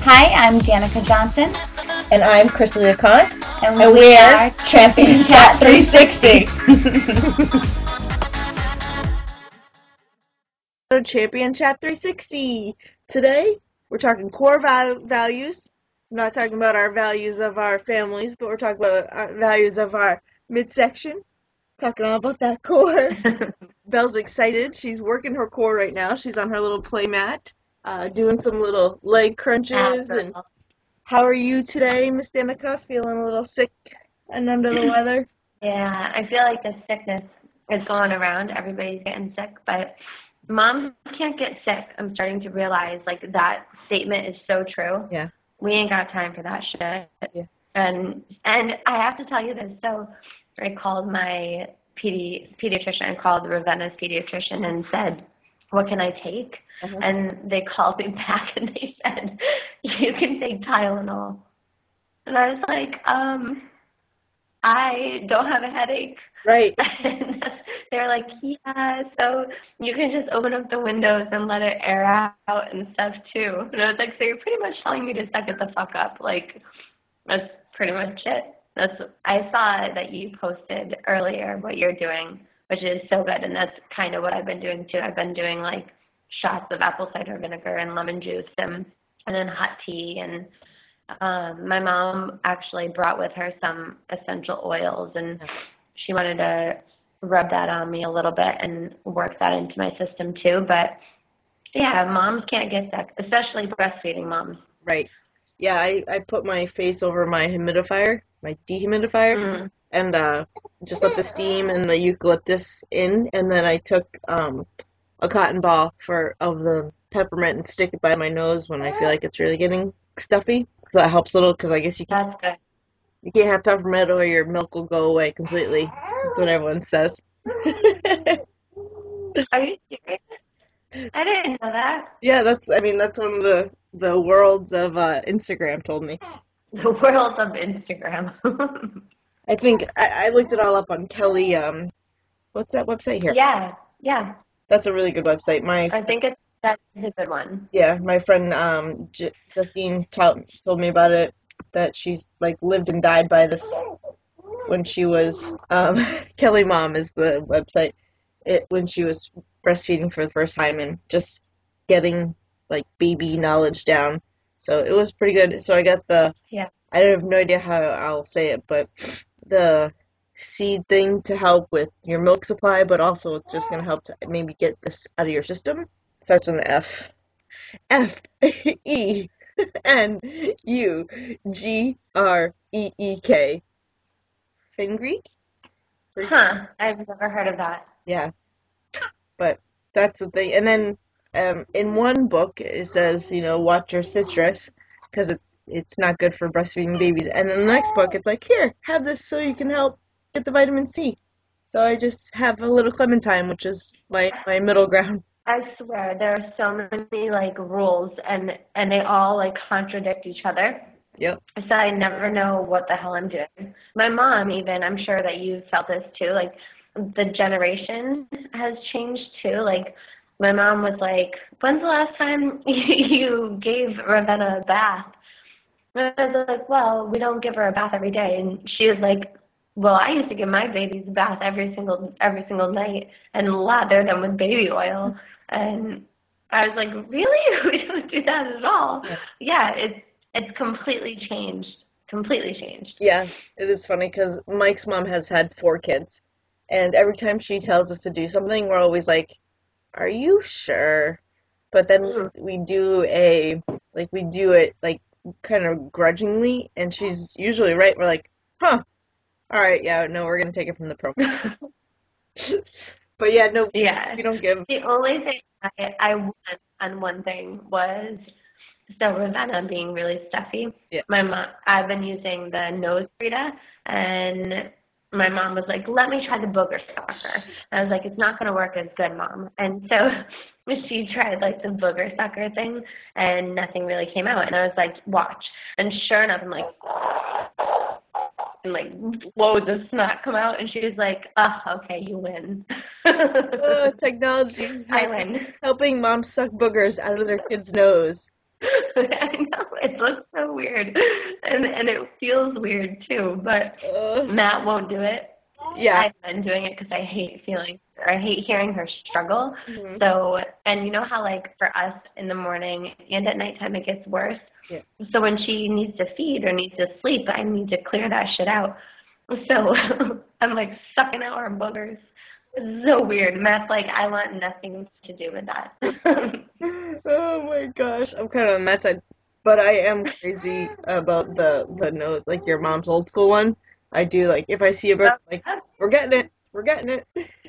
Hi, I'm Danica Johnson. And I'm Chrisley LeConte. And we are Champion Chat 360. Champion Chat 360. Today, we're talking core values. I'm not talking about our values of our families, but we're talking about our values of our midsection. Talking all about that core. Belle's excited. She's working her core right now. She's on her little play mat, doing some little leg crunches. And how are you today, Miss Danica? Feeling a little sick and under the weather? Yeah, I feel like the sickness is going around. Everybody's getting sick, but moms can't get sick. I'm starting to realize, like, that statement is so true. Yeah. We ain't got time for that shit. Yeah. And I have to tell you this. So I called my pediatrician. I called Ravenna's pediatrician and said, what can I take? Uh-huh. And they called me back and they said, you can take Tylenol. And I was like, I don't have a headache. Right. And they're like, yeah, so you can just open up the windows and let it air out and stuff too. And I was like, so you're pretty much telling me to suck it the fuck up. Like, that's pretty much it. I saw that you posted earlier what you're doing, which is so good. And that's kind of what I've been doing too. I've been doing like shots of apple cider vinegar and lemon juice and then hot tea. And my mom actually brought with her some essential oils, and she wanted to rub that on me a little bit and work that into my system too. But yeah, moms can't get sick, especially breastfeeding moms. Right. Yeah, I put my face over my humidifier, my dehumidifier, and just let the steam and the eucalyptus in, and then I took a cotton ball of the peppermint and stick it by my nose when I feel like it's really getting stuffy. So that helps a little because I guess That's good. you can't have peppermint or your milk will go away completely. That's what everyone says. Are you serious? I didn't know that. Yeah, that's one of the worlds of Instagram told me. The world of Instagram. I think I looked it all up on Kelly. What's that website here? Yeah. That's a really good website. I think that's a good one. Yeah, my friend Justine told me about it. That she's like lived and died by this when she was Kelly Mom is the website. When she was breastfeeding for the first time and just getting like baby knowledge down. So it was pretty good. So I got I have no idea how I'll say it, but the seed thing to help with your milk supply, but also it's just going to help to maybe get this out of your system. Starts on the F. Fenugreek. Fenugreek? Huh. I've never heard of that. Yeah. But that's the thing. And then in one book it says, watch your citrus because it's not good for breastfeeding babies. And in the next book it's like, here, have this so you can help get the vitamin C. So I just have a little clementine, which is my middle ground. I swear there are so many like rules and they all like contradict each other. Yep. So I never know what the hell I'm doing. My mom even, I'm sure that you felt this too, like the generation has changed too. Like my mom was like, when's the last time you gave Ravenna a bath? And I was like, well, we don't give her a bath every day. And she was like, well, I used to give my babies a bath every single night and lather them with baby oil. And I was like, really? We don't do that at all. Yeah, it's completely changed. Completely changed. Yeah, it is funny because Mike's mom has had 4 kids, and every time she tells us to do something, we're always like, "Are you sure?" But then we do it like kind of grudgingly, and she's usually right. We're like, "Huh, all right, yeah, no, we're gonna take it from the program." But yeah, no, Yeah. we don't give. The only thing I won on one thing was so Ravenna being really stuffy. Yeah. My mom, I've been using the nose Brita, and my mom was like, "Let me try the booger sucker." I was like, "It's not going to work as good, Mom." And so she tried like the booger sucker thing, and nothing really came out. And I was like, "Watch!" And sure enough, I'm like, and like loads of snot come out, and she was like, "Oh, okay, you win." Technology I win. helping moms suck boogers out of their kids' nose. I know, it's looks so weird, and it feels weird too. But Matt won't do it. Yeah. I've been doing it because I hate hearing her struggle. Mhm. So, and you know how like for us in the morning and at nighttime it gets worse. Yeah. So when she needs to feed or needs to sleep, I need to clear that shit out. So I'm like sucking out her boogers. It's so weird. Matt's like, I want nothing to do with that. Oh my gosh, I'm kind of on that side, but I am crazy about the nose, like your mom's old school one. I do like if I see a bird, like we're getting it.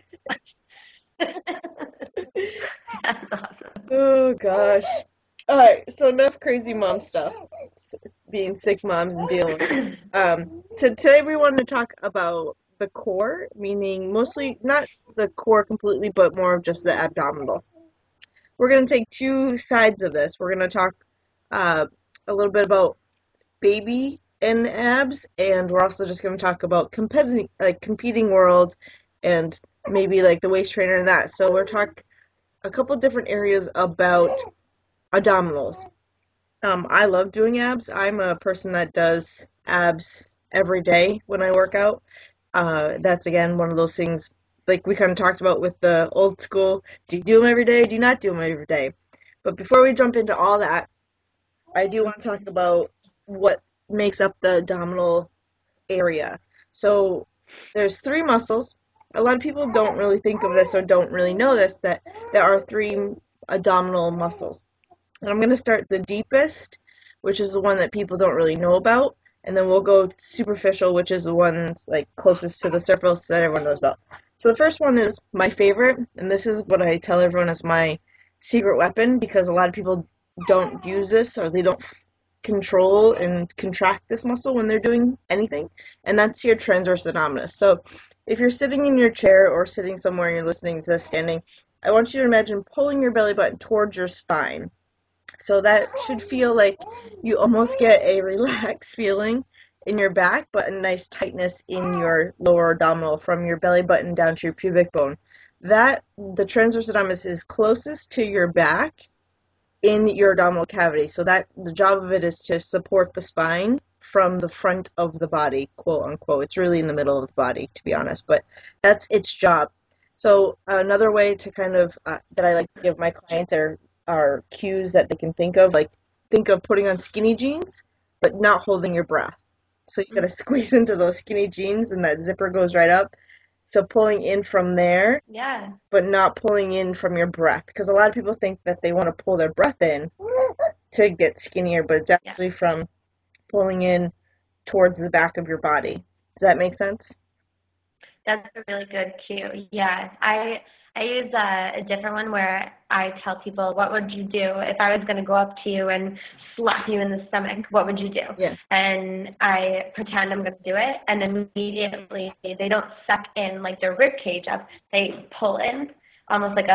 That's awesome. Oh gosh. All right, so enough crazy mom stuff. It's being sick moms and dealing with it. So today we wanted to talk about the core, meaning mostly not the core completely, but more of just the abdominals. We're going to take two sides of this. We're going to talk uh, a little bit about baby and abs, and we're also just going to talk about competing world and maybe like the waist trainer and that. So we're talk a couple different areas about abdominals. I love doing abs. I'm a person that does abs every day when I work out. That's again one of those things like we kind of talked about with the old school. Do you do them every day? Do you not do them every day? But before we jump into all that, I do want to talk about what makes up the abdominal area. So there's three muscles. A lot of people don't really think of this or don't really know this, that there are three abdominal muscles. And I'm going to start the deepest, which is the one that people don't really know about, and then we'll go superficial, which is the ones like closest to the surface that everyone knows about. So the first one is my favorite, and this is what I tell everyone is my secret weapon because a lot of people don't use this or they don't control and contract this muscle when they're doing anything, and that's your transverse abdominis. So if you're sitting in your chair or sitting somewhere and you're listening to this standing, I want you to imagine pulling your belly button towards your spine. So that should feel like you almost get a relaxed feeling in your back, but a nice tightness in your lower abdominal from your belly button down to your pubic bone. That the transverse abdominis is closest to your back in your abdominal cavity. So that the job of it is to support the spine from the front of the body, quote unquote. It's really in the middle of the body, to be honest, but that's its job. So another way to kind of that I like to give my clients are cues that they can think of, like think of putting on skinny jeans, but not holding your breath. So you gotta squeeze into those skinny jeans, and that zipper goes right up. So pulling in from there, Yeah. but not pulling in from your breath, because a lot of people think that they want to pull their breath in to get skinnier, but it's actually from pulling in towards the back of your body. Does that make sense? That's a really good cue. Yeah, I use a different one where I tell people, what would you do if I was going to go up to you and slap you in the stomach? What would you do? Yeah. And I pretend I'm going to do it, and immediately they don't suck in like their rib cage up. They pull in almost like a,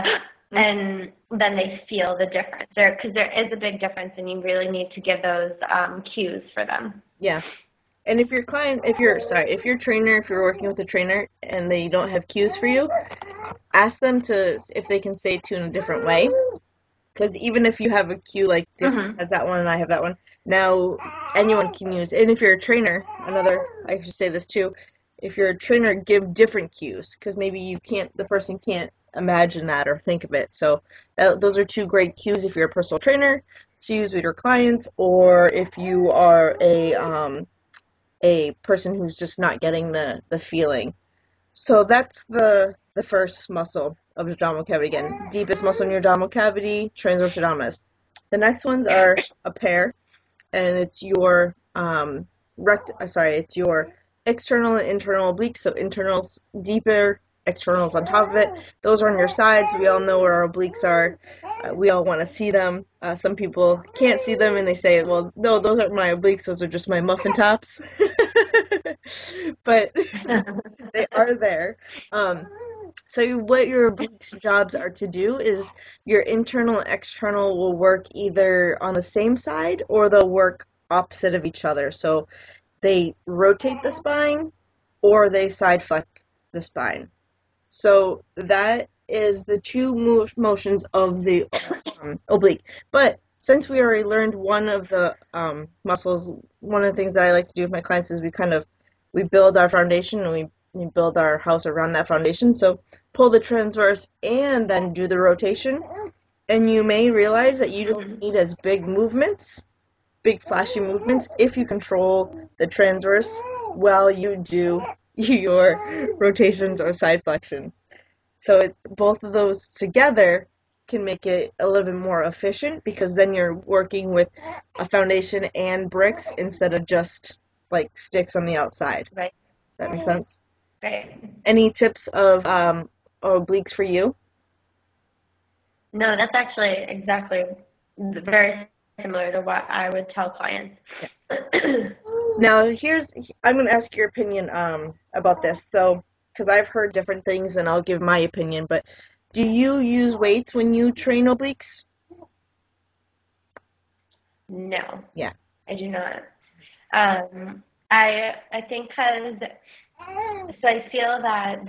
and then they feel the difference. Because there is a big difference, and you really need to give those cues for them. Yeah. And if if you're a trainer, if you're working with a trainer and they don't have cues for you, ask them to if they can say it to you in a different way. Because even if you have a cue like different as that one and I have that one, now anyone can use. And if you're a trainer, I should say this too. If you're a trainer, give different cues because maybe the person can't imagine that or think of it. So those are two great cues if you're a personal trainer to use with your clients, or if you are a person who's just not getting the feeling. So that's the first muscle of the abdominal cavity again. Deepest muscle in your abdominal cavity, transverse abdominis. The next ones are a pair, and it's your it's your external and internal obliques. So internals deeper, externals on top of it. Those are on your sides. We all know where our obliques are. We all want to see them. Some people can't see them and they say, well, no, those aren't my obliques. Those are just my muffin tops. But they are there. So what your obliques jobs are to do is your internal and external will work either on the same side or they'll work opposite of each other. So they rotate the spine or they side flex the spine. So that is the two motions of the oblique. But since we already learned one of the muscles, one of the things that I like to do with my clients is we build our foundation and we build our house around that foundation. So pull the transverse and then do the rotation. And you may realize that you don't need as big flashy movements, if you control the transverse while you do your rotations or side flexions. So both of those together can make it a little bit more efficient, because then you're working with a foundation and bricks instead of just like sticks on the outside. Right. Does that make sense? Right. Any tips of obliques for you? No, that's actually exactly very similar to what I would tell clients. Now, I'm going to ask your opinion about this. So, because I've heard different things and I'll give my opinion, but do you use weights when you train obliques? No. Yeah. I do not. I think so I feel that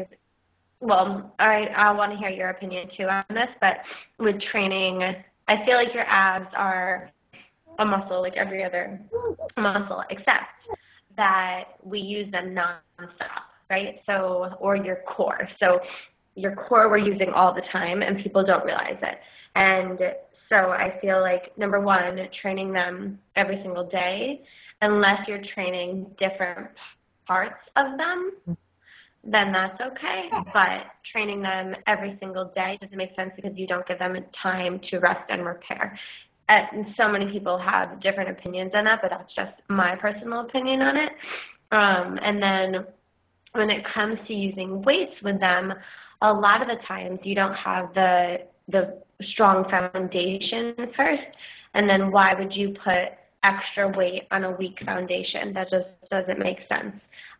I want to hear your opinion too on this, but with training, I feel like your abs are a muscle like every other muscle, except that we use them nonstop, right? So, or your core. So your core we're using all the time and people don't realize it. And so I feel like, number one, training them every single day, unless you're training different parts of them, then that's okay. But training them every single day doesn't make sense because you don't give them time to rest and repair. And so many people have different opinions on that, but that's just my personal opinion on it. And then when it comes to using weights with them, a lot of the times you don't have the strong foundation first, and then why would you put extra weight on a weak foundation? That just doesn't make sense.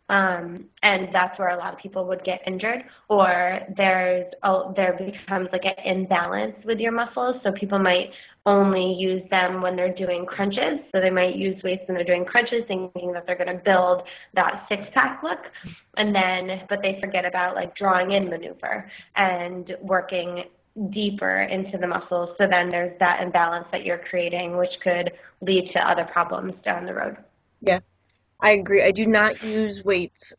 And that's where a lot of people would get injured, or there becomes like an imbalance with your muscles. So people might only use them when they're doing crunches. So they might use weights when they're doing crunches, thinking that they're going to build that six-pack look, but they forget about like drawing in maneuver and working deeper into the muscles. So then there's that imbalance that you're creating, which could lead to other problems down the road. Yeah, I agree. I do not use weights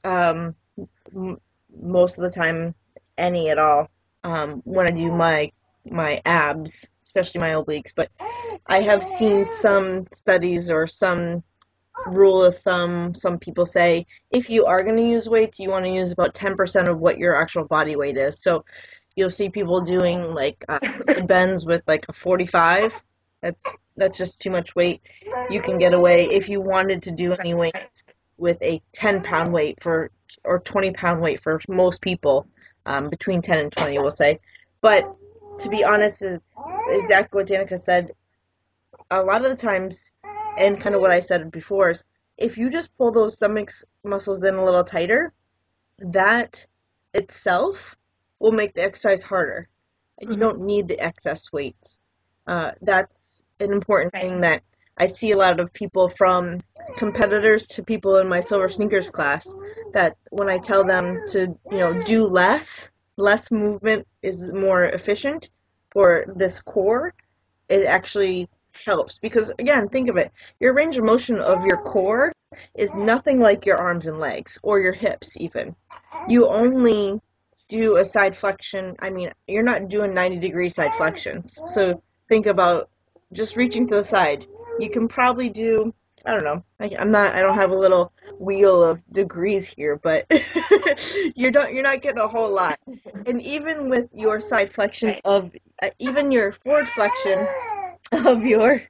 most of the time, any at all, when I do my abs, especially my obliques. But I have seen some studies or some rule of thumb. Some people say if you are going to use weights, you want to use about 10% of what your actual body weight is. So you'll see people doing like side bends with like a 45. That's just too much weight. You can get away if you wanted to do any weights with a 10-pound weight or 20-pound weight for most people, between 10 and 20, we'll say. But to be honest, exactly what Danica said, a lot of the times, and kind of what I said before, is if you just pull those stomach muscles in a little tighter, that itself will make the exercise harder. And you don't need the excess weights. That's an important thing that I see a lot of people, from competitors to people in my Silver Sneakers class, that when I tell them to, do less movement is more efficient for this core, it actually helps. Because again, think of it, your range of motion of your core is nothing like your arms and legs or your hips even. You only do a side flexion. I mean, you're not doing 90-degree side flexions. So think about just reaching to the side. You can probably do, I don't know, I don't have a little wheel of degrees here, but you're not getting a whole lot. And even with your side flexion of, even your forward flexion of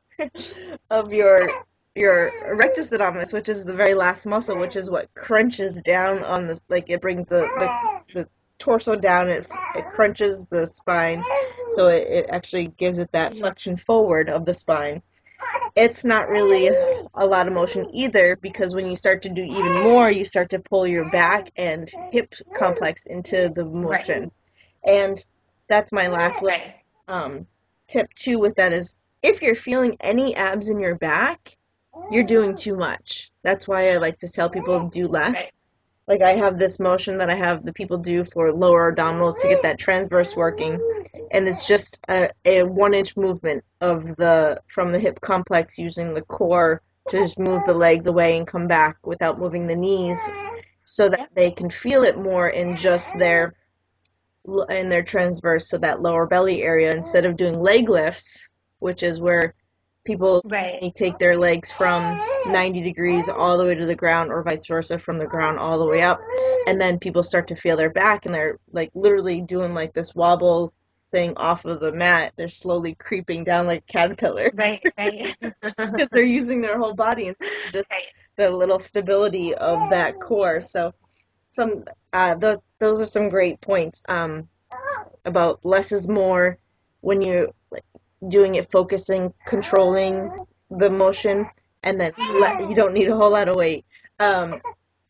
your rectus abdominis, which is the very last muscle, which is what crunches down on the, like, it brings the torso down, it crunches the spine, so it actually gives it that flexion forward of the spine. It's not really a lot of motion either, because when you start to do even more, you start to pull your back and hip complex into the motion. And that's my last little tip too with that is, if you're feeling any abs in your back, you're doing too much. That's why I like to tell people do less. like I have this motion that I have the people do for lower abdominals to get that transverse working, and it's just a 1 inch movement of from the hip complex using the core to just move the legs away and come back without moving the knees, so that they can feel it more in just their transverse, so that lower belly area, instead of doing leg lifts, which is where people Right. take their legs from 90 degrees all the way to the ground, or vice versa, from the ground all the way up, and then people start to feel their back, and they're like literally doing like this wobble thing off of the mat. They're slowly creeping down like a caterpillar Right. Right. because they're using their whole body instead of just Right. the little stability of that core. So some those are some great points about less is more when you're like, doing it, focusing, controlling the motion, and then you don't need a whole lot of weight. Um,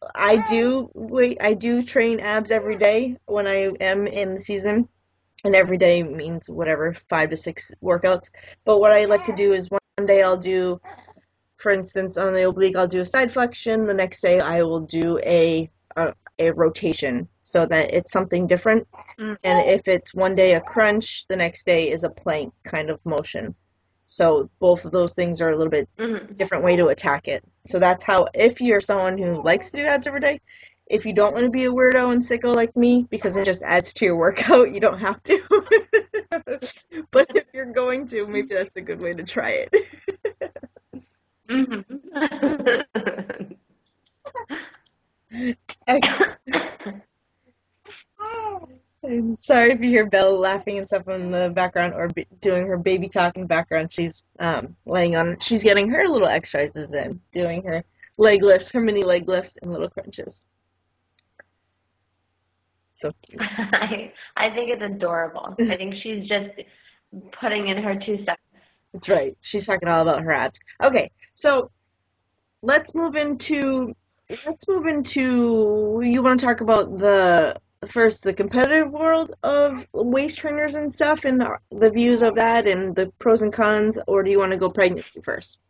I do train abs every day when I am in the season, and every day means whatever, 5 to 6 workouts. But what I like to do is one day I'll do, for instance, on the oblique, I'll do a side flexion. The next day I will do a rotation, so that it's something different. Mm. And if it's one day a crunch, the next day is a plank kind of motion. So both of those things are a little bit Mhm. different way to attack it. So that's how, if you're someone who likes to do abs every day, if you don't want to be a weirdo and sicko like me, because it just adds to your workout, you don't have to. But if you're going to, maybe that's a good way to try it. Mhm. And sorry if you hear Belle laughing and stuff in the background, or doing her baby talk in the background. She's she's getting her little exercises in, doing her leg lifts, her mini leg lifts and little crunches. So cute. I think it's adorable. I think she's just putting in her 2 cents. That's right. She's talking all about her abs. Okay, so let's move into you want to talk about the competitive world of waist trainers and stuff, and the views of that and the pros and cons, or do you want to go pregnancy first?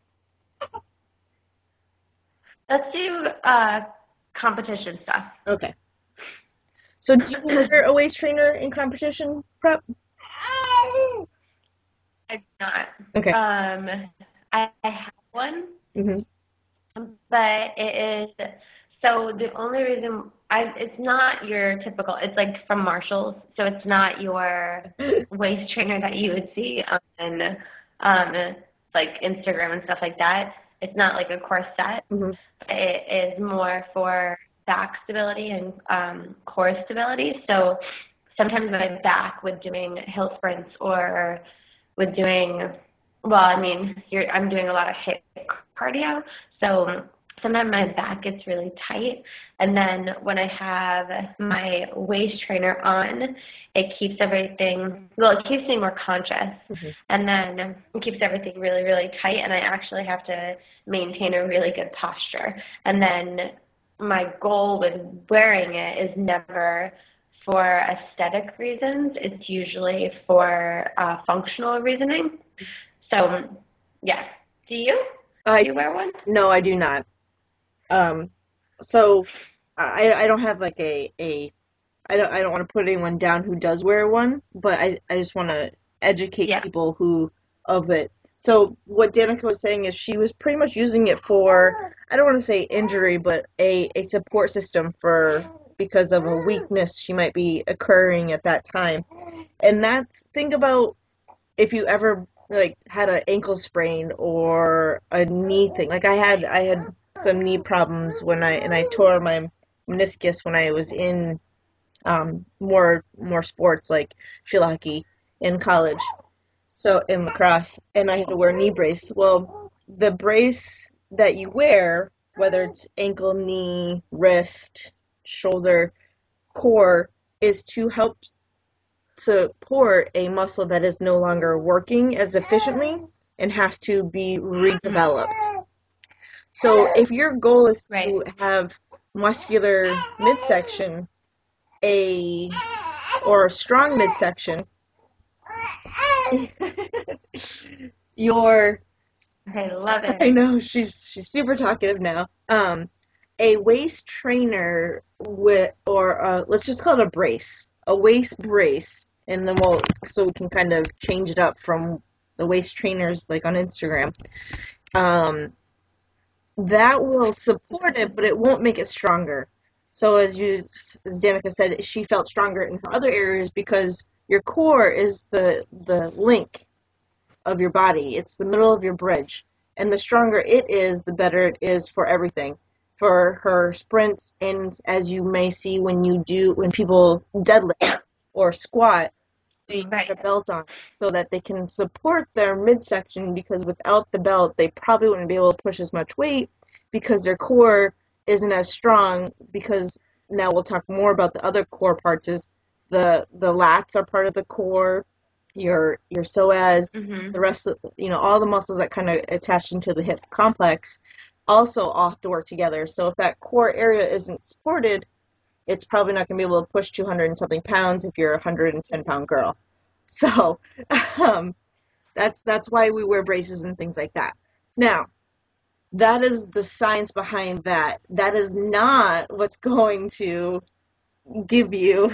Let's do competition stuff. Okay. So do you wear a waist trainer in competition prep? I do not. Okay. I have one, Mhm. but it is so the only reason it's not your typical. It's like from Marshalls, so it's not your waist trainer that you would see on like Instagram and stuff like that. It's not like a corset. Mhm. It is more for back stability and core stability. So sometimes my back with doing hill sprints or with doing, well, I mean, I'm doing a lot of hip cardio, so sometimes my back gets really tight. And then when I have my waist trainer on, it keeps everything, well, it keeps me more conscious. Mhm. And then it keeps everything really, really tight, and I actually have to maintain a really good posture. And then my goal with wearing it is never for aesthetic reasons. It's usually for functional reasoning. So, yeah. Do you? Do I you wear one? No, I do not. Um, so I don't have like I don't want to put anyone down who does wear one, but I just want to educate Yeah. people who of it. So what Danica was saying is she was pretty much using it for, I don't want to say injury, but a support system for, because of a weakness she might be occurring at that time. And think about if you ever like had an ankle sprain or a knee thing. Like I had some knee problems I tore my meniscus when I was in more sports like field hockey in college, so in lacrosse, and I had to wear a knee brace. Well, the brace that you wear, whether it's ankle, knee, wrist, shoulder, core, is to help support a muscle that is no longer working as efficiently and has to be redeveloped. So if your goal is Right. to have muscular midsection, a or a strong midsection, your I love I it. know she's super talkative now. A waist trainer let's just call it a brace, a waist brace, and then so we can kind of change it up from the waist trainers like on Instagram. Um, that will support it, but it won't make it stronger. So as Danica said, she felt stronger in her other areas because your core is the link of your body. It's the middle of your bridge. And the stronger it is, the better it is for everything. For her sprints, and as you may see when people deadlift or squat, they put a belt on so that they can support their midsection, because without the belt, they probably wouldn't be able to push as much weight because their core isn't as strong. Because now we'll talk more about the other core parts. Is the lats are part of the core, your psoas, the rest of all the muscles that kind of attach into the hip complex also all have to work together. So if that core area isn't supported, it's probably not going to be able to push 200 and something pounds if you're a 110-pound girl. So that's why we wear braces and things like that. Now, that is the science behind that. That is not what's going to give you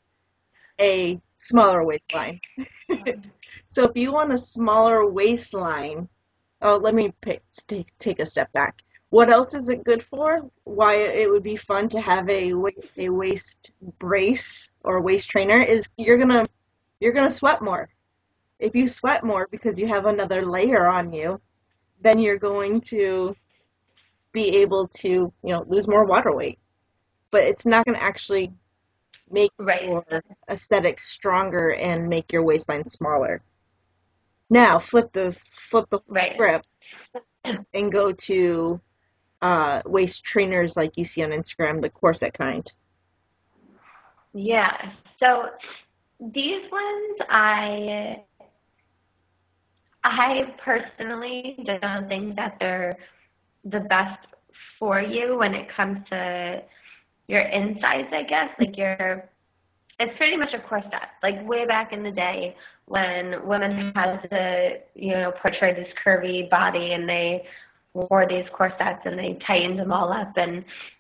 a smaller waistline. So if you want a smaller waistline, let me take a step back. What else is it good for? Why it would be fun to have a waist brace or waist trainer is you're gonna sweat more. If you sweat more because you have another layer on you, then you're going to be able to lose more water weight. But it's not going to actually make your aesthetics stronger and make your waistline smaller. Now flip the script and go to waist trainers like you see on Instagram, the corset kind. Yeah. So these ones, I personally don't think that they're the best for you when it comes to your insides, I guess. It's pretty much a corset. Like way back in the day when women had to, portray this curvy body and they wore these corsets and they tightened them all up. And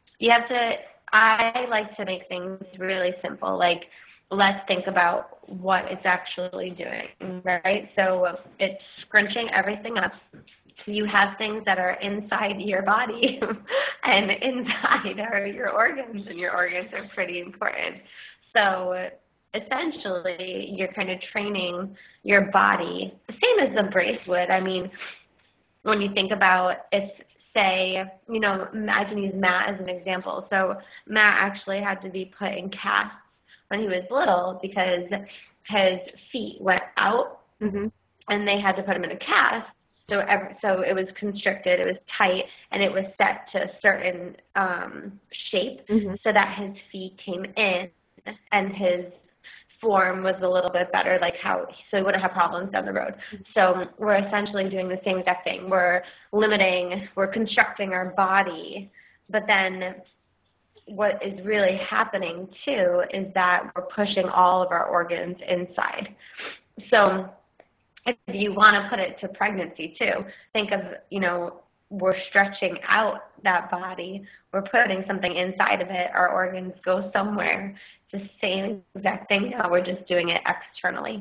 I like to make things really simple. Like, let's think about what it's actually doing, right? So it's scrunching everything up. You have things that are inside your body and inside are your organs, and your organs are pretty important. So essentially, you're kind of training your body, the same as the brace would. I mean, when you think about if, say, I can use Matt as an example. So Matt actually had to be put in casts when he was little because his feet went out, and they had to put him in a cast. So it was constricted, it was tight, and it was set to a certain shape so that his feet came in and his form was a little bit better, so he wouldn't have problems down the road. So we're essentially doing the same exact thing. We're constructing our body, but then what is really happening too is that we're pushing all of our organs inside. So if you want to put it to pregnancy too, think of, we're stretching out that body, we're putting something inside of it, our organs go somewhere. It's the same exact thing now, we're just doing it externally.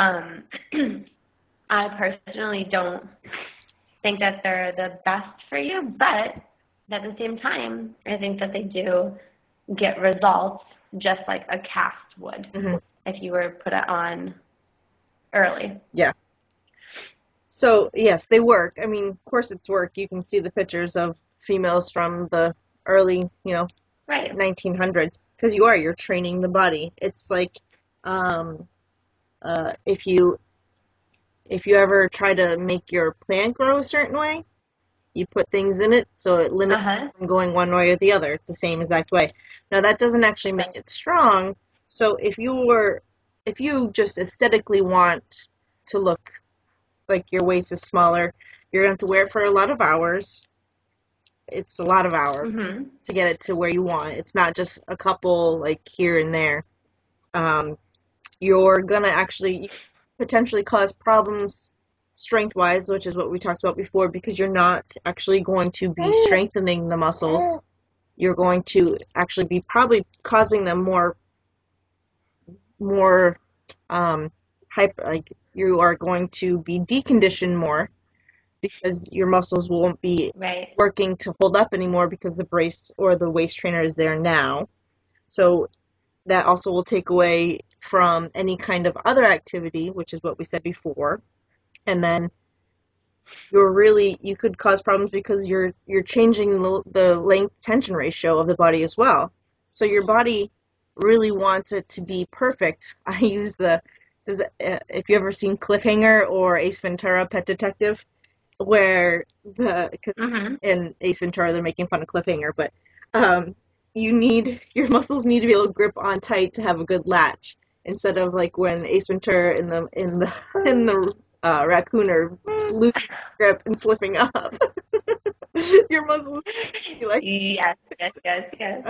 I personally don't think that they're the best for you, but at the same time, I think that they do get results just like a cast would if you were to put it on early. Yeah. So, yes, they work. I mean, corsets work. You can see the pictures of females from the early, 1900s. Because you're training the body. It's like if you ever try to make your plant grow a certain way, you put things in it so it limits it from going one way or the other. It's the same exact way. Now, that doesn't actually make it strong. So if you just aesthetically want to look like your waist is smaller, you're going to have to wear it for a lot of hours. It's a lot of hours to get it to where you want. It's not just a couple here and there. You're going to actually potentially cause problems strength-wise, which is what we talked about before, because you're not actually going to be strengthening the muscles you're going to actually be probably causing them more like you are going to be deconditioned more because your muscles won't be Right. working to hold up anymore because the brace or the waist trainer is there now. So that also will take away from any kind of other activity, which is what we said before. And then you could cause problems because you're changing the length tension ratio of the body as well. So your body really wants it to be perfect. I use if you ever seen Cliffhanger or Ace Ventura: Pet Detective, because Mhm. in Ace Ventura they're making fun of Cliffhanger, but your muscles need to be able to grip on tight to have a good latch, instead of like when Ace Ventura in the raccoon are losing grip and slipping up. Your muscles be like Yes, yes, yes, yes.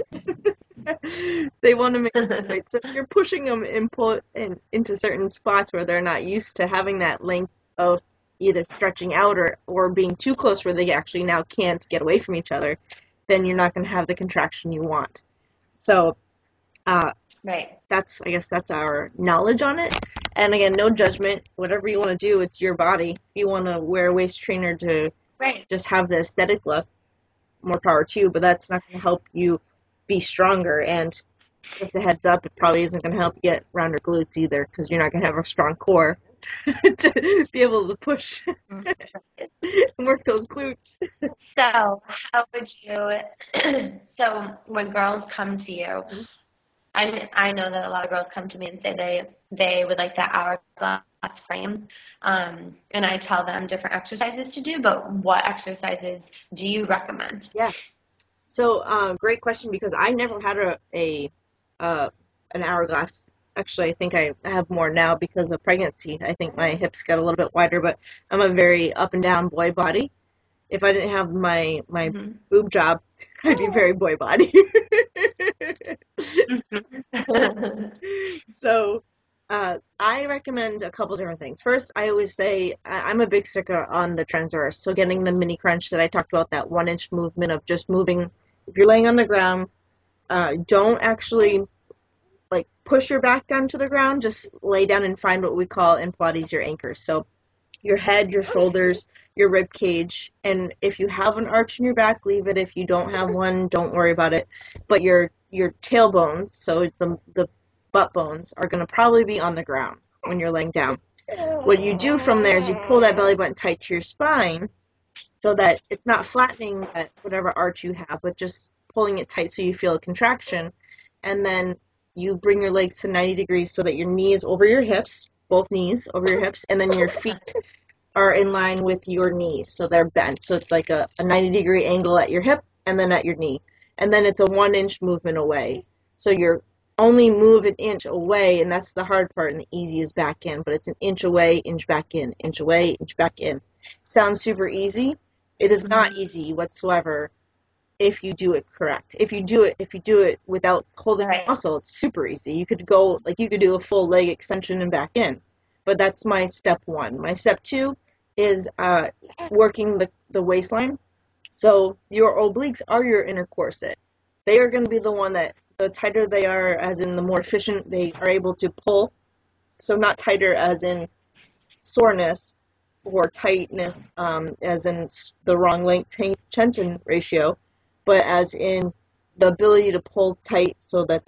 they want to make it right. So if you're pushing them into certain spots where they're not used to having that length of either stretching out or being too close where they actually now can't get away from each other, then you're not going to have the contraction you want. So Right. I guess that's our knowledge on it. And again, no judgment. Whatever you want to do, it's your body. If you want to wear a waist trainer to Right. just have the aesthetic look, more power to you, but that's not going to help you be stronger. And just a heads up, it probably isn't going to help you get rounder glutes either, because you're not going to have a strong core to be able to push Mm. and work those glutes. So, how would you? So, when girls come to you, I know that a lot of girls come to me and say they would like that hourglass frame, and I tell them different exercises to do. But what exercises do you recommend? Yeah. So, great question, because I never had an hourglass. Actually, I think I have more now because of pregnancy. I think my hips got a little bit wider, but I'm a very up and down boy body. If I didn't have my Mm-hmm. boob job, I'd be very boy body. So, I recommend a couple different things. First, I always say I'm a big sticker on the transverse. So getting the mini crunch that I talked about, that 1 inch movement of just moving. If you're laying on the ground, don't actually like push your back down to the ground. Just lay down and find what we call in Pilates your anchors. So your head, your shoulders, your rib cage, and if you have an arch in your back, leave it. If you don't have one, don't worry about it. But your tailbones, so the butt bones, are going to probably be on the ground when you're laying down. What you do from there is you pull that belly button tight to your spine so that it's not flattening that whatever arch you have, but just pulling it tight so you feel a contraction. And then you bring your legs to 90 degrees so that your knees over your hips, both knees over your hips, and then your feet are in line with your knees, so they're bent. So it's like a 90-degree angle at your hip and then at your knee. And then it's a 1 inch movement away. So you're only move an inch away, and that's the hard part, and the easy is back in. But it's an inch away, inch back in, inch away, inch back in. Sounds super easy. It is not easy whatsoever if you do it correct. If you do it without holding the Right. muscle, it's super easy. You could do a full leg extension and back in. But that's my step one. My step two is working the waistline. So your obliques are your inner corset. They are going to be the one that the tighter they are, as in the more efficient they are able to pull. So not tighter as in soreness or tightness, as in the wrong length tension ratio, but as in the ability to pull tight so that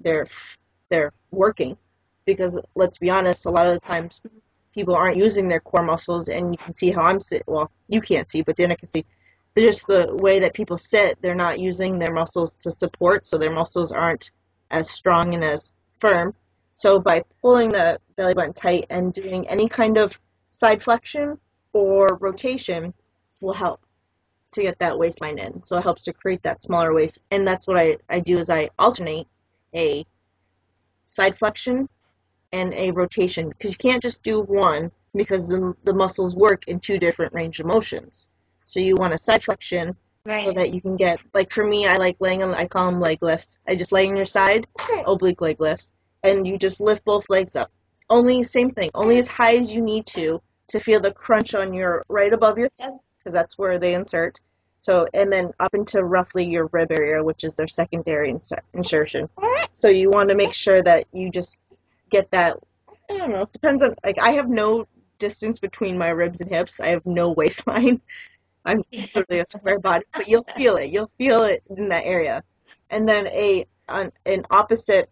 they're working. Because let's be honest, a lot of the times people aren't using their core muscles, and you can see how I'm sitting. Well, you can't see, but Dana can see. Just the way that people sit, they're not using their muscles to support, so their muscles aren't as strong and as firm. So by pulling the belly button tight and doing any kind of side flexion or rotation will help to get that waistline in. So it helps to create that smaller waist. And that's what I do is I alternate a side flexion and a rotation, because you can't just do one, because the muscles work in two different range of motions. So you want a side flexion so Right. that you can get, like for me, I like laying on, I call them leg lifts. I just lay on your side, oblique leg lifts, and you just lift both legs up. Only, same thing, only as high as you need to feel the crunch on your, right above your head, because that's where they insert. So, and then up into roughly your rib area, which is their secondary insertion. So you want to make sure that you just get that, I don't know, it depends on, like, I have no distance between my ribs and hips. I have no waistline. I'm literally a square body, but you'll feel it. You'll feel it in that area. And then an opposite,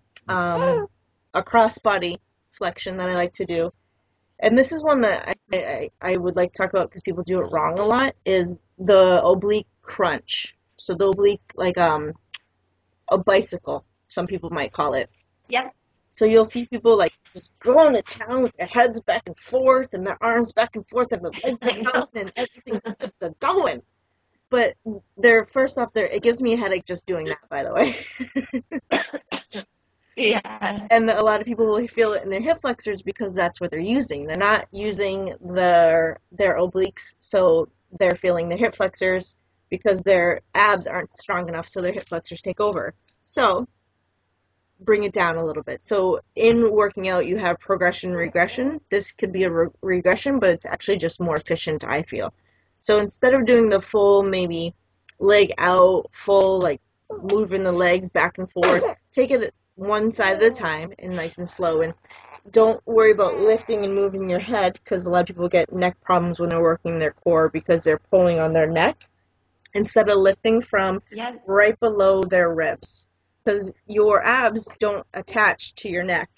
a crossbody flexion that I like to do. And this is one that I would like to talk about because people do it wrong a lot, is the oblique crunch. So the oblique, like a bicycle, some people might call it. Yep. So you'll see people like just going to town with their heads back and forth and their arms back and forth and the legs are going and everything's just going. But first off, it gives me a headache just doing that, by the way. Yeah. And a lot of people will feel it in their hip flexors because that's what they're using. They're not using their obliques, so they're feeling their hip flexors because their abs aren't strong enough, so their hip flexors take over. So bring it down a little bit. So in working out, you have progression, regression. This could be a regression, but it's actually just more efficient, I feel. So instead of doing the full, maybe leg out, full, like moving the legs back and forth, take it one side at a time and nice and slow. And don't worry about lifting and moving your head because a lot of people get neck problems when they're working their core because they're pulling on their neck instead of lifting from right below their ribs. Because your abs don't attach to your neck.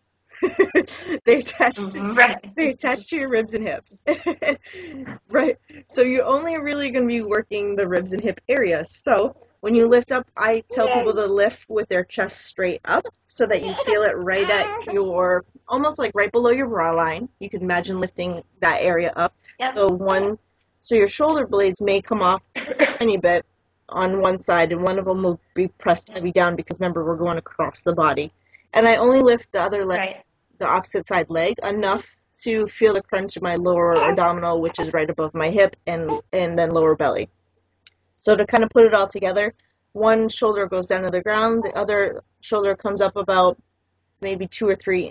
they attach to your ribs and hips. Right. So you're only really going to be working the ribs and hip areas. So when you lift up, I tell people to lift with their chest straight up so that you feel it right at almost like right below your bra line. You can imagine lifting that area up. Yep. So your shoulder blades may come off just a tiny bit on one side, and one of them will be pressed heavy down because remember we're going across the body. And I only lift the other leg, the opposite side leg, enough to feel the crunch in my lower abdominal, which is right above my hip, and then lower belly. So to kind of put it all together, one shoulder goes down to the ground, the other shoulder comes up about maybe 2 or 3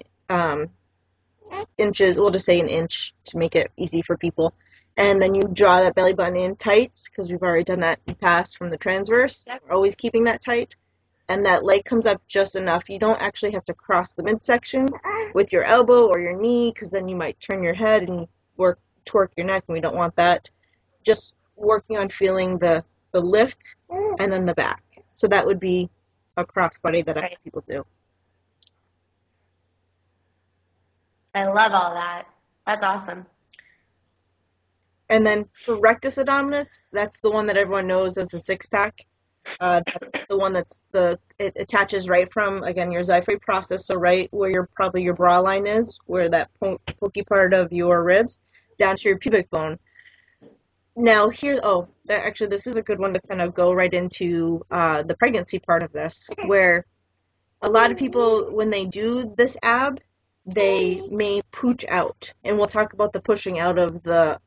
inches. We'll just say an inch to make it easy for people. And then you draw that belly button in tight because we've already done that in the past from the transverse. Yep. We're always keeping that tight. And that leg comes up just enough. You don't actually have to cross the midsection with your elbow or your knee because then you might turn your head and torque your neck, and we don't want that. Just working on feeling the lift and then the back. So that would be a crossbody that I have people do. I love all that. That's awesome. And then for rectus abdominis, that's the one that everyone knows as a six-pack. That's the one it attaches right from, again, your xiphoid process, so right where probably your bra line is, where that pokey part of your ribs, down to your pubic bone. Now this is a good one to kind of go right into the pregnancy part of this, where a lot of people, when they do this ab, they may pooch out, and we'll talk about the pushing out of the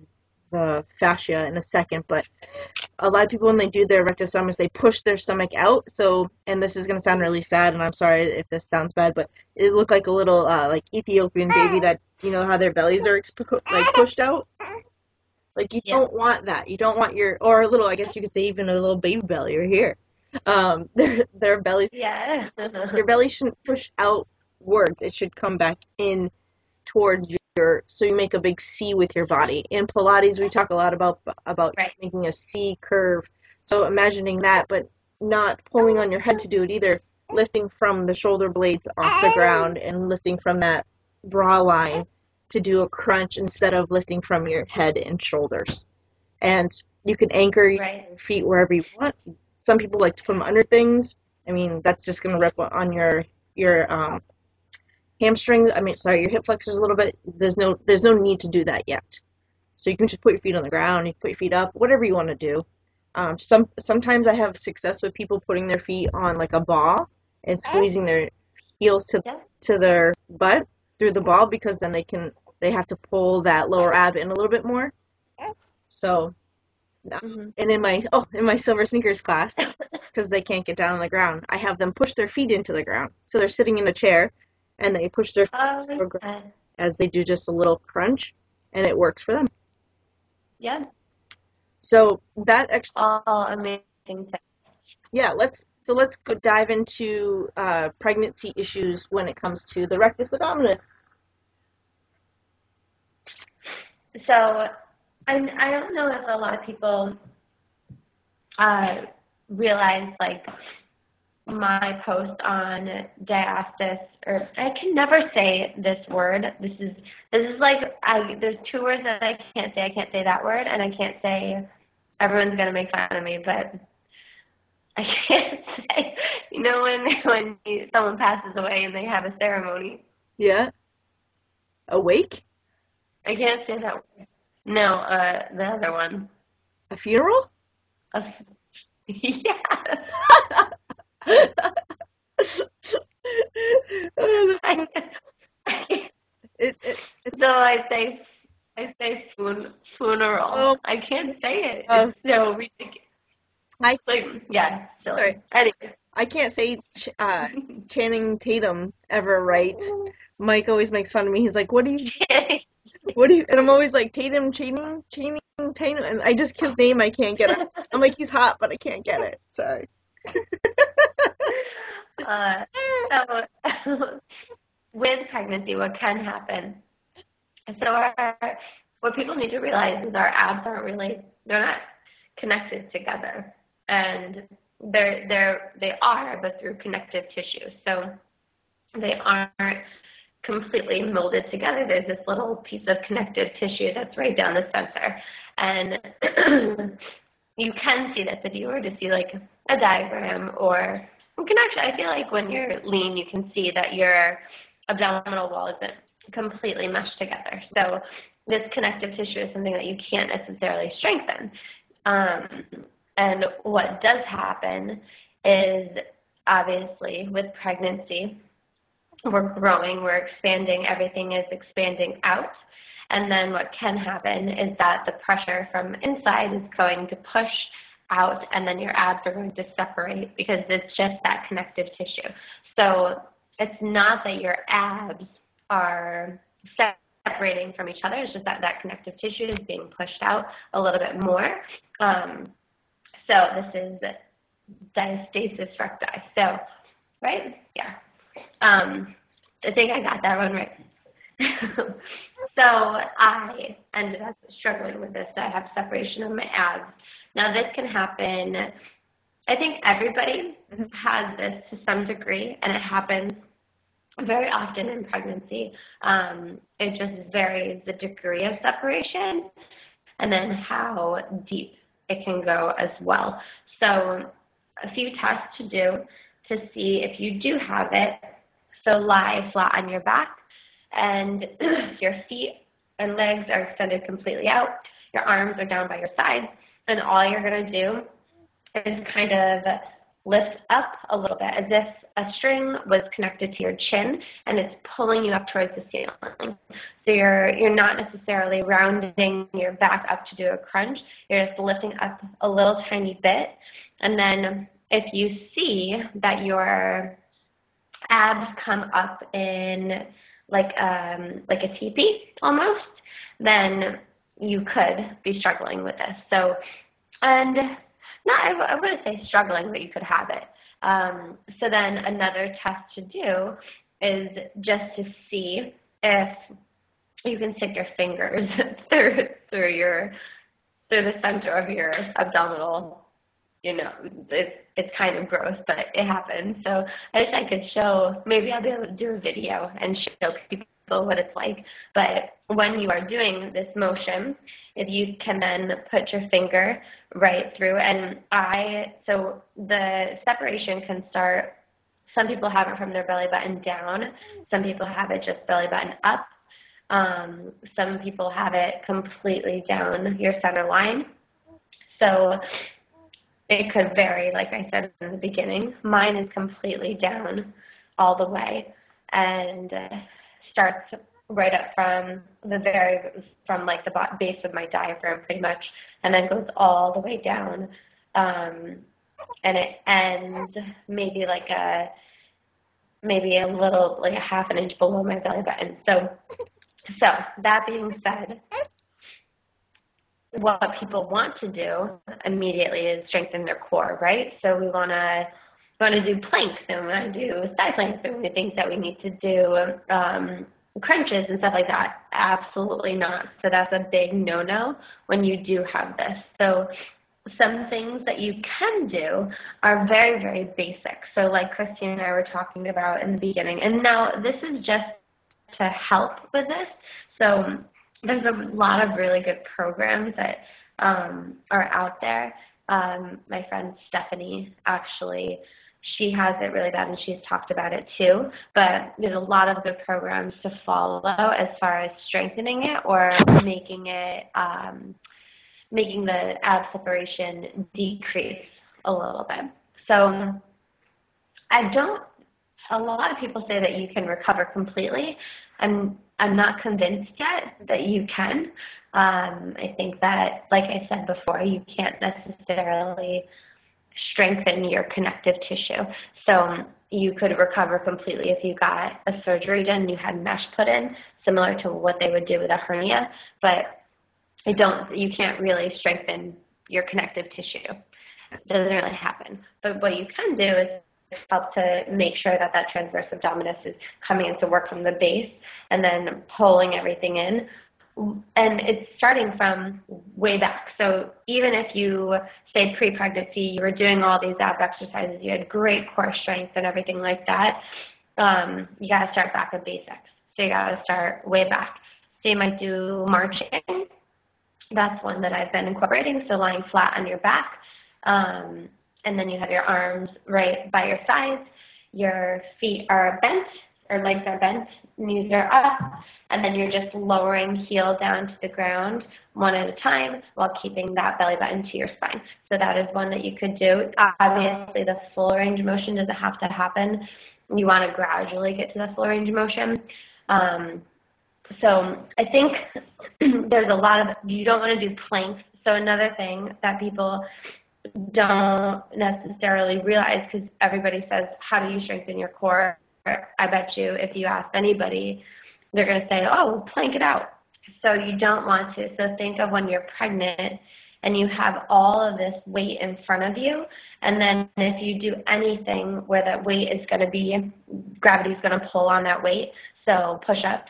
fascia in a second, but a lot of people, when they do their rectus abdominis, they push their stomach out. So, and this is going to sound really sad, and I'm sorry if this sounds bad, but it looked like a little like Ethiopian baby that, you know how their bellies are like pushed out. Like you don't want that. You don't want or a little, I guess you could say even a little baby belly right here. Their bellies. Yeah. Your belly shouldn't push outwards. It should come back in towards so you make a big C with your body. In Pilates, we talk a lot about making a C curve. So imagining that, but not pulling on your head to do it either. Lifting from the shoulder blades off the ground and lifting from that bra line to do a crunch instead of lifting from your head and shoulders. And you can anchor your feet wherever you want. Some people like to put them under things. I mean, that's just going to rip on your hamstrings. Your hip flexors a little bit. There's no need to do that yet. So you can just put your feet on the ground. You can put your feet up, whatever you want to do. Sometimes I have success with people putting their feet on like a ball and squeezing their heels to their butt through the ball because then they have to pull that lower ab in a little bit more. So, and in my silver sneakers class, because they can't get down on the ground, I have them push their feet into the ground. So they're sitting in a chair and they push their feet into the ground as they do just a little crunch, and it works for them. Yeah. So that actually, All amazing tips. yeah, let's go dive into pregnancy issues when it comes to the rectus abdominis. So I don't know if a lot of people realize, like, my post on diastasis, or I can never say this word. This is like, there's two words that I can't say. I can't say that word, and I can't say, everyone's gonna make fun of me, but I can't say, when someone passes away and they have a ceremony. Yeah. Awake? I can't say that word. No, the other one. A funeral? Yeah. Oh, that's funny. It's So I say funeral. oh, I can't say it. uh, It's so ridiculous. I Like, yeah, sorry. silly. Anyway. I can't say Channing Tatum ever right. Mike always makes fun of me. He's like, what do you?" And I'm always like, Tatum, Channing Tatum, and I just his name I can't get out. I'm like, he's hot, but I can't get it. Sorry. So with pregnancy, what can happen? So what people need to realize is our abs they're not connected together, and they are, but through connective tissue. So they aren't completely molded together. There's this little piece of connective tissue that's right down the center, and you can see this if you were to see, like, a diagram, or you can actually, I feel like when you're lean, you can see that your abdominal wall isn't completely meshed together. So this connective tissue is something that you can't necessarily strengthen. And what does happen is, obviously, with pregnancy, we're growing, we're expanding, everything is expanding out. And then what can happen is that the pressure from inside is going to push out, and then your abs are going to separate because it's just that connective tissue. So it's not that your abs are separating from each other, it's just that that connective tissue is being pushed out a little bit more. So this is diastasis recti. So, right? Yeah. I think I got that one right. So I ended up struggling with this. I have separation of my abs. Now this can happen. I think everybody has this to some degree, and it happens very often in pregnancy. It just varies the degree of separation and then how deep it can go as well. So a few tests to do to see if you do have it. So lie flat on your back, and your feet and legs are extended completely out. Your arms are down by your sides, and all you're going to do is kind of lift up a little bit as if a string was connected to your chin and it's pulling you up towards the ceiling. So you're not necessarily rounding your back up to do a crunch. You're just lifting up a little tiny bit. And then if you see that your abs come up in like a teepee almost, then you could be struggling with this. So, and I wouldn't say struggling, but you could have it. So then another test to do is just to see if you can stick your fingers through the center of your abdominal. It's kind of gross, but it happens. So I wish I could show, maybe I'll be able to do a video and show people what it's like. But when you are doing this motion, if you can then put your finger right through, so the separation can start, some people have it from their belly button down, some people have it just belly button up, some people have it completely down your center line. So it could vary, like I said in the beginning. Mine is completely down all the way and starts right up from like the base of my diaphragm pretty much, and then goes all the way down. And it ends maybe a little, like a half an inch below my belly button. So that being said, what people want to do immediately is strengthen their core, right? So we want to do planks and we want to do side planks and we think that we need to do crunches and stuff like that. Absolutely not. So that's a big no-no when you do have this. So some things that you can do are very, very basic. So like Christine and I were talking about in the beginning, and now this is just to help with this. So there's a lot of really good programs that are out there. My friend Stephanie, actually, she has it really bad and she's talked about it too. But there's a lot of good programs to follow as far as strengthening it or making it making the ab separation decrease a little bit. So a lot of people say that you can recover completely. I'm not convinced yet that you can. I think that, like I said before, you can't necessarily strengthen your connective tissue. So you could recover completely if you got a surgery done and you had mesh put in, similar to what they would do with a hernia, but you can't really strengthen your connective tissue. It doesn't really happen. But what you can do is help to make sure that that transverse abdominis is coming into work from the base and then pulling everything in. And it's starting from way back. So even if you say pre-pregnancy, you were doing all these ab exercises, you had great core strength and everything like that, you got to start back at basics. So you got to start way back. So you might do marching. That's one that I've been incorporating, so lying flat on your back. And then you have your arms right by your sides. Your feet are bent, or legs are bent, knees are up, and then you're just lowering heel down to the ground one at a time while keeping that belly button to your spine. So that is one that you could do. Obviously, the full range of motion doesn't have to happen. You want to gradually get to the full range of motion. So I think there's a lot of, you don't want to do planks. So another thing that people don't necessarily realize, because everybody says, how do you strengthen your core? I bet you if you ask anybody, they're going to say, oh, plank it out. So you don't want to. So think of when you're pregnant and you have all of this weight in front of you, and then if you do anything where that weight is going to be, gravity is going to pull on that weight, so push-ups.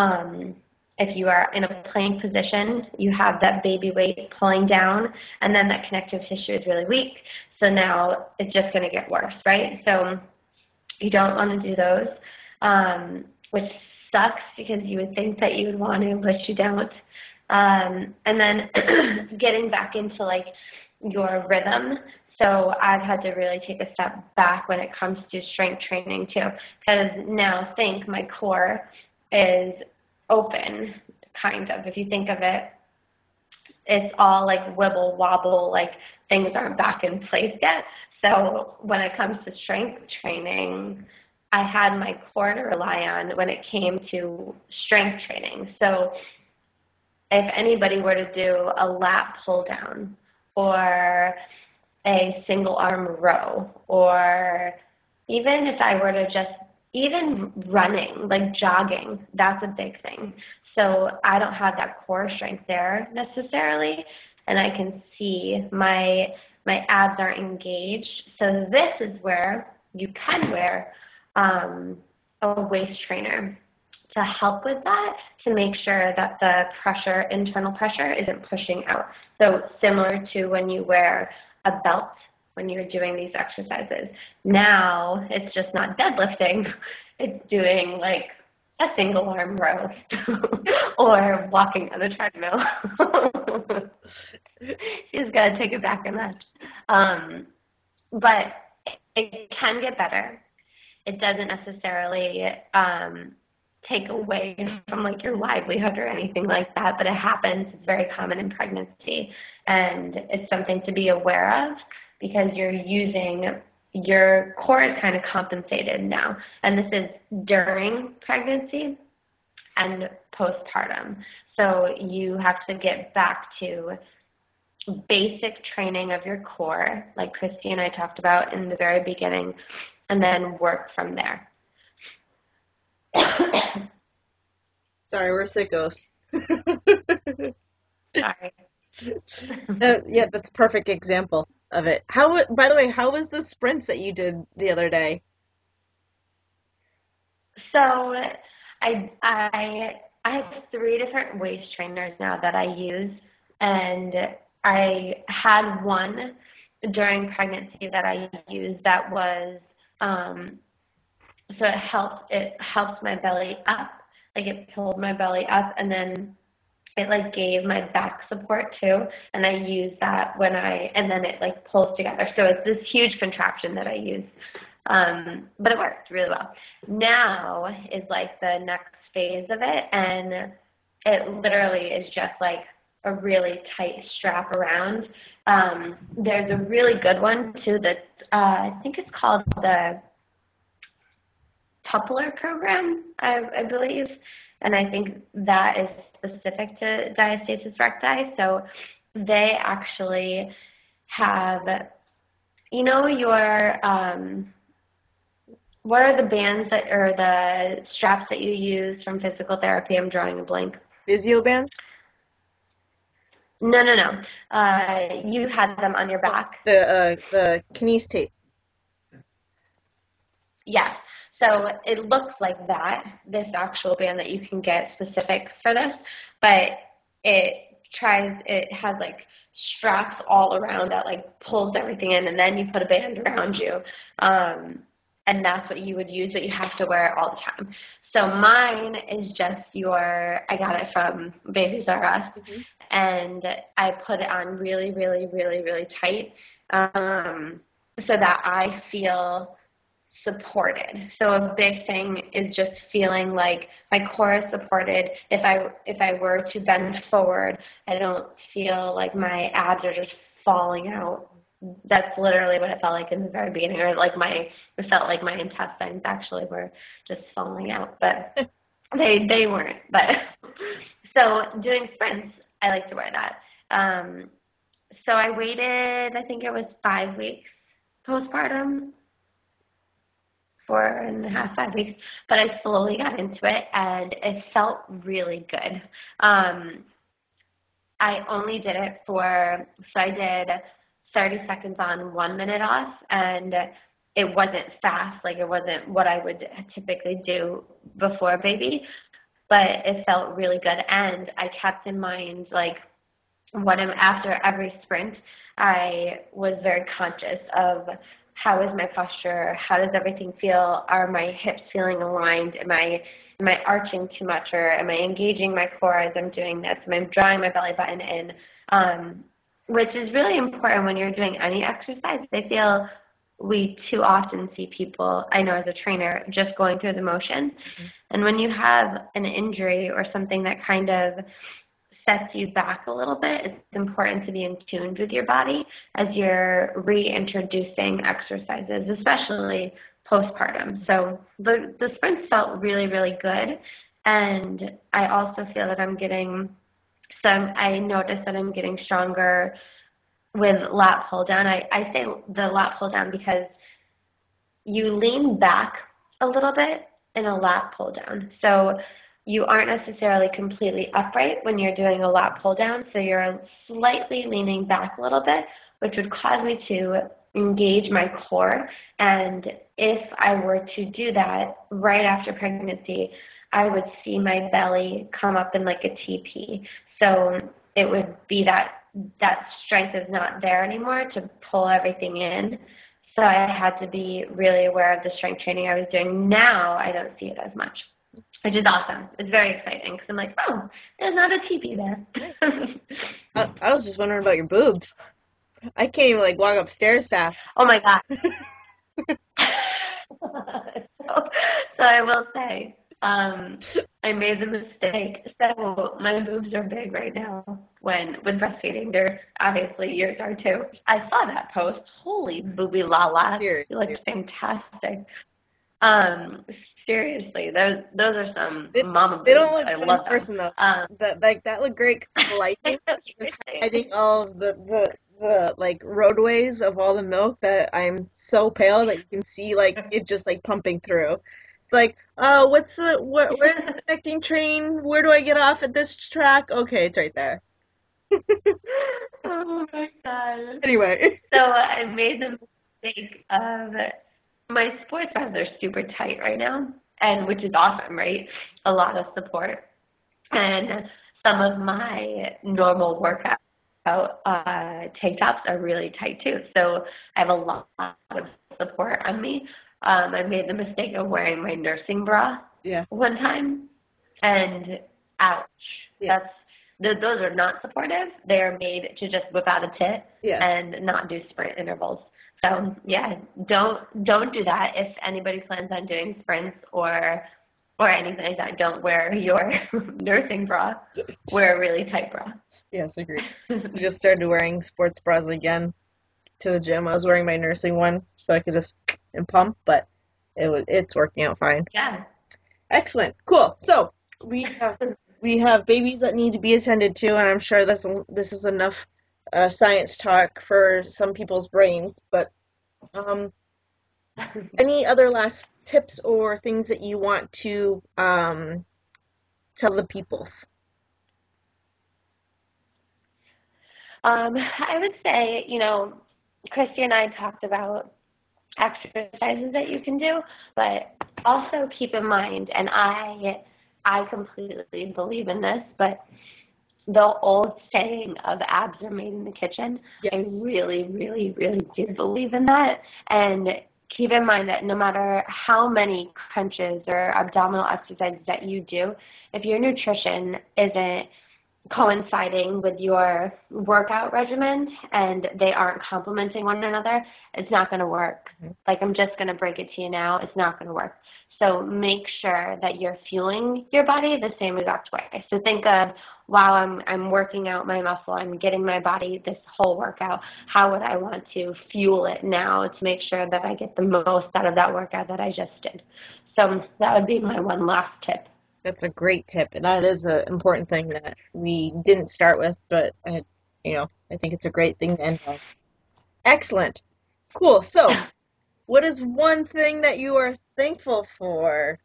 If you are in a plank position, you have that baby weight pulling down, and then that connective tissue is really weak. So now it's just going to get worse, right? So you don't want to do those, which sucks because you would think that you would want to, but you don't. And then getting back into like your rhythm. So I've had to really take a step back when it comes to strength training too, because now think my core is open, kind of. If you think of it, it's all like wibble wobble, like things aren't back in place yet. So when it comes to strength training, I had my core to rely on when it came to strength training. So if anybody were to do a lat pull down or a single arm row, or even if I were to just, even running, like jogging, that's a big thing. So I don't have that core strength there necessarily, and I can see my abs aren't engaged. So this is where you can wear a waist trainer to help with that, to make sure that the pressure, internal pressure, isn't pushing out. So similar to when you wear a belt when you're doing these exercises. Now it's just not deadlifting, it's doing like a single arm row or walking on a treadmill. She's got to take it back a notch. But it can get better. It doesn't necessarily take away from like your livelihood or anything like that, but it happens. It's very common in pregnancy, and it's something to be aware of because your core is kind of compensated now, and this is during pregnancy and postpartum. So you have to get back to basic training of your core, like Christy and I talked about in the very beginning, and then work from there. Sorry, we're sickos. Sorry. Yeah, that's a perfect example of it. By the way, how was the sprints that you did the other day? So I have three different waist trainers now that I use, and I had one during pregnancy that I used that was um, so it helped my belly up, like it pulled my belly up, and then it like gave my back support too, and I use that and then it like pulls together. So it's this huge contraption that I use. But it worked really well. Now is like the next phase of it, and it literally is just like a really tight strap around. There's a really good one too that I think it's called the Tupler program, I believe, and I think that is specific to diastasis recti. So they actually have, your what are the bands that or the straps that you use from physical therapy? I'm drawing a blank. Physio band? No, no, no. You had them on your back. The Kines tape. Yes. So it looks like that, this actual band that you can get specific for this, but it has like straps all around that like pulls everything in, and then you put a band around you. And that's what you would use, but you have to wear it all the time. So mine is just I got it from Babies R Us, Mhm. and I put it on really, really, really, really tight, so that I feel supported. So a big thing is just feeling like my core is supported. If I were to bend forward, I don't feel like my abs are just falling out. That's literally what it felt like in the very beginning, or like it felt like my intestines actually were just falling out, but they weren't. But so doing sprints, I like to wear that. So I waited, I think it was 5 weeks postpartum, 4.5, 5 weeks, but I slowly got into it and it felt really good. I only did it so I did 30 seconds on, 1 minute off, and it wasn't fast, like it wasn't what I would typically do before baby, but it felt really good. And I kept in mind, like, after every sprint, I was very conscious of how is my posture, how does everything feel, are my hips feeling aligned, am I arching too much, or am I engaging my core as I'm doing this, am I drawing my belly button in, which is really important when you're doing any exercise. I feel we too often see people, I know as a trainer, just going through the motions. And when you have an injury or something that kind of sets you back a little bit, it's important to be in tune with your body as you're reintroducing exercises, especially postpartum. So the sprints felt really, really good. And I also feel that I noticed that I'm getting stronger with lat pull down. I say the lat pull down because you lean back a little bit in a lat pull down. So you aren't necessarily completely upright when you're doing a lat pull down, so you're slightly leaning back a little bit, which would cause me to engage my core. And if I were to do that right after pregnancy, I would see my belly come up in like a TP. So it would be that strength is not there anymore to pull everything in. So I had to be really aware of the strength training I was doing. Now I don't see it as much, which is awesome. It's very exciting because I'm like, oh, there's not a teepee there. I was just wondering about your boobs. I can't even like walk upstairs fast. Oh my God. so I will say, I made the mistake. So my boobs are big right now with breastfeeding. There's obviously yours are too. I saw that post. Holy booby la la. You Seriously. look fantastic. Um, seriously, those are some mama They boobs. don't look I good in love them. person though. That looked great 'cause the lighting is hiding all of the like roadways of all the milk that I'm so pale that you can see like it just like pumping through. It's like, oh, where's the connecting train? Where do I get off at this track? Okay, it's right there. Oh my God. Anyway. So I made the mistake of my sports bras are super tight right now, and which is awesome, right? A lot of support. And some of my normal workout tank tops are really tight too. So I have a lot of support on me. I made the mistake of wearing my nursing bra Yeah. one time, and ouch. Yeah. That's those are not supportive. They are made to just whip out a tit Yes. and not do sprint intervals. So yeah, don't do that. If anybody plans on doing sprints or anything like that, don't wear your nursing bra. Wear a really tight bra. Yes, agreed. I just started wearing sports bras again to the gym. I was wearing my nursing one so I could just and pump, but it's working out fine. Yeah. Excellent. Cool. So we have babies that need to be attended to, and I'm sure this is enough science talk for some people's brains. But um, any other last tips or things that you want to tell the peoples? I would say, Christy and I talked about exercises that you can do, but also keep in mind, and I completely believe in this, but the old saying of abs are made in the kitchen, I Yes. really, really, really do believe in that. And keep in mind that no matter how many crunches or abdominal exercises that you do, if your nutrition isn't coinciding with your workout regimen and they aren't complementing one another, it's not going to work. Like, I'm just going to break it to you now, it's not going to work. So make sure that you're fueling your body the same exact way. So think of, while I'm working out my muscle, I'm getting my body this whole workout, how would I want to fuel it now to make sure that I get the most out of that workout that I just did? So that would be my one last tip. That's a great tip, and that is an important thing that we didn't start with, but I think it's a great thing to end on. Excellent. Cool. So, what is one thing that you are thankful for?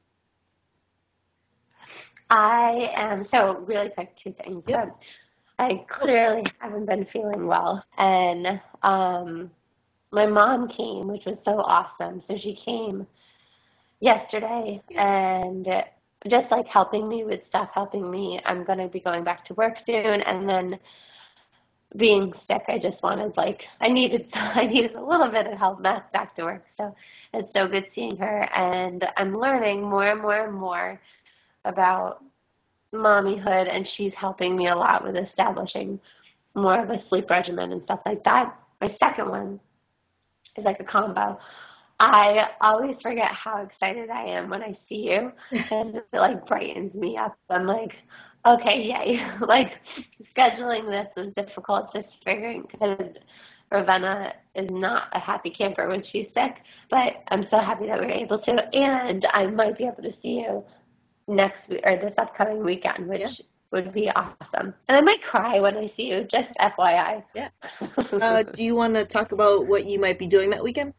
I am so really quick, two things. Yep. I Oh, clearly haven't been feeling well, and my mom came, which was so awesome. So she came yesterday yeah. and just like helping me with stuff, helping me. I'm gonna be going back to work soon, and then being sick, I just wanted I needed I needed a little bit of help back to work. So it's so good seeing her, and I'm learning more and more and more about mommyhood, and she's helping me a lot with establishing more of a sleep regimen and stuff like that. My second one is like a combo. I always forget how excited I am when I see you, and it like brightens me up. I'm like, okay, yay! Like, scheduling this was difficult, just figuring, because Ravenna is not a happy camper when she's sick, but I'm so happy that we were able to, and I might be able to see you next week or this upcoming weekend, which Yeah. would be awesome. And I might cry when I see you, just FYI. Yeah. Do you want to talk about what you might be doing that weekend?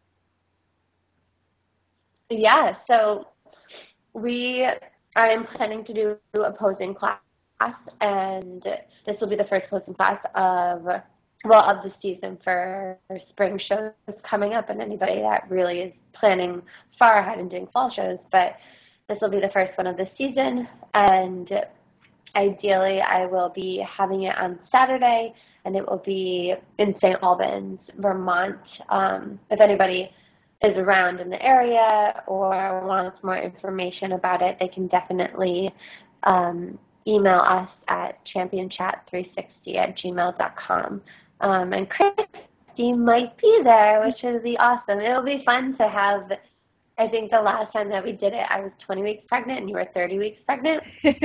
Yeah, so we I'm planning to do a posing class, and this will be the first posing class of the season for spring shows coming up, and anybody that really is planning far ahead and doing fall shows. But this will be the first one of the season, and ideally I will be having it on Saturday, and it will be in St. Albans, Vermont. If anybody is around in the area or wants more information about it, they can definitely email us at championchat360@gmail.com. And Christy might be there, which would be awesome. It'll be fun to have. I think the last time that we did it, I was 20 weeks pregnant and you were 30 weeks pregnant.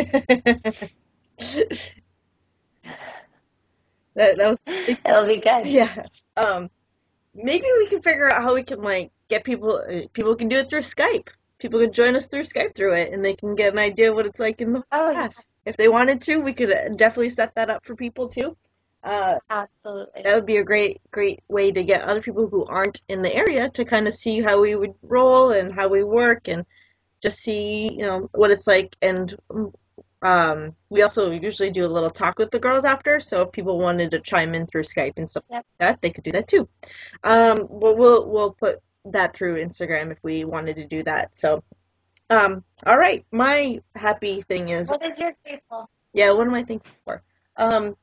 That was It'll be good. yeah. Maybe we can figure out how we can get people can do it through Skype. People can join us through Skype through it, and they can get an idea of what it's like in the Oh, yeah, class. If they wanted to, we could definitely set that up for people too. Uh, absolutely. that would be a great way to get other people who aren't in the area to kind of see how we would roll and how we work and just see, what it's like. And We also usually do a little talk with the girls after, so if people wanted to chime in through Skype and stuff Yep. like that, they could do that too. We'll put that through Instagram if we wanted to do that. So, all right. My happy thing is, What is your grateful? yeah, what am I thankful for? Um,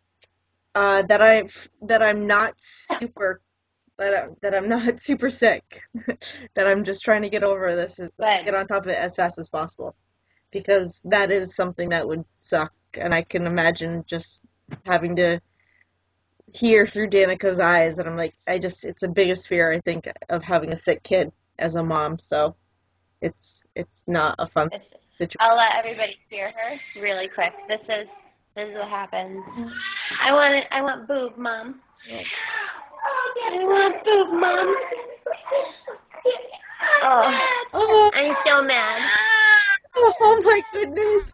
that I'm not super that I'm not super sick. That I'm just trying to get over this, get Good. on top of it as fast as possible, because that is something that would suck, and I can imagine just having to hear through Danica's eyes, and I'm like, it's the biggest fear I think of having a sick kid as a mom, so it's not a fun It's, situation. I'll let everybody hear her really quick. This is what happens. I want boob, Mom. I want boob, Mom. Oh, Oh, I'm so mad. oh my goodness.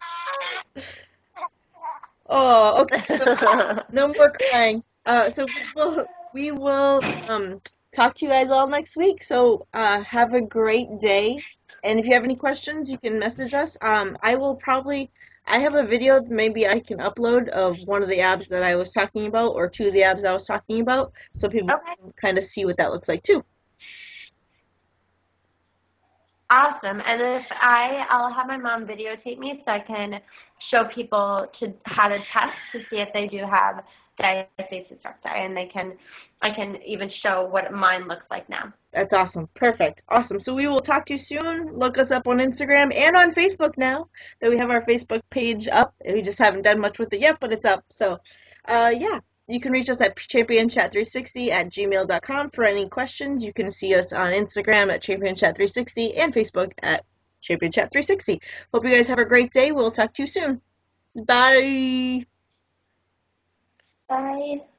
Oh, okay, so no more crying. So we will talk to you guys all next week. So have a great day. And if you have any questions, you can message us. I have a video that maybe I can upload of one of the abs that I was talking about, or two of the abs I was talking about, so people Okay. can kind of see what that looks like too. Awesome. And I'll have my mom videotape me so I can show people how to test to see if they do have diastasis recti, and I can even show what mine looks like now. That's awesome. Perfect. Awesome. So we will talk to you soon. Look us up on Instagram and on Facebook now that we have our Facebook page up. We just haven't done much with it yet, but it's up. So, yeah, you can reach us at championchat360@gmail.com for any questions. You can see us on Instagram at championchat360 and Facebook at championchat360. Hope you guys have a great day. We'll talk to you soon. Bye. Bye.